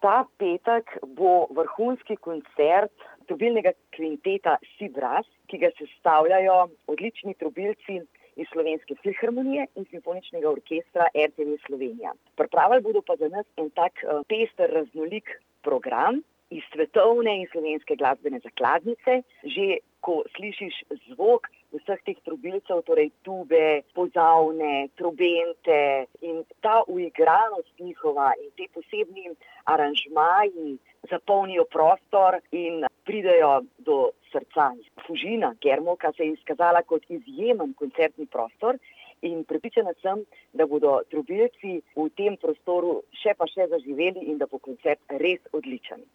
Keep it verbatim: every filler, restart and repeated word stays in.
Ta petek bo vrhunski koncert trobilnega kvinteta Sibras, ki ga sestavljajo odlični trobilci iz Slovenske filharmonije in simfoničnega orkestra R T V Slovenija. Pripravili bodo pa za nas en tak uh, pester, raznolik program iz svetovne in slovenske glasbene zakladnice. Že ko slišiš zvok vseh teh trobilcev, torej tube, pozavne, trobente in ta uigranost njihova in te posebni aranžmaji zapolnijo prostor in pridejo do srca. Fužina Germovka se je izkazala kot izjemen koncertni prostor in prepričana sem, da bodo trobilci v tem prostoru še pa še zaživeli in da bo koncert res odličen.